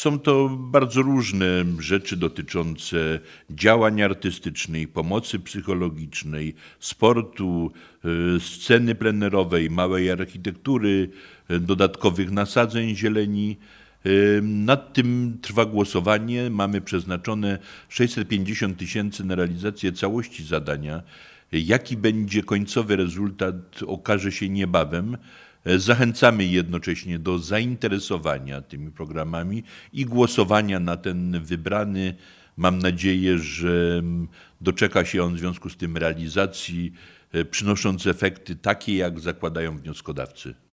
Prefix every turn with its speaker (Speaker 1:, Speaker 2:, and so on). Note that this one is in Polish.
Speaker 1: Są to bardzo różne rzeczy dotyczące działań artystycznej, pomocy psychologicznej, sportu, sceny plenerowej, małej architektury, dodatkowych nasadzeń zieleni. Nad tym trwa głosowanie. Mamy przeznaczone 650 000 na realizację całości zadania. Jaki będzie końcowy rezultat, okaże się niebawem. Zachęcamy jednocześnie do zainteresowania tymi programami i głosowania na ten wybrany. Mam nadzieję, że doczeka się on w związku z tym realizacji, przynosząc efekty takie, jak zakładają wnioskodawcy.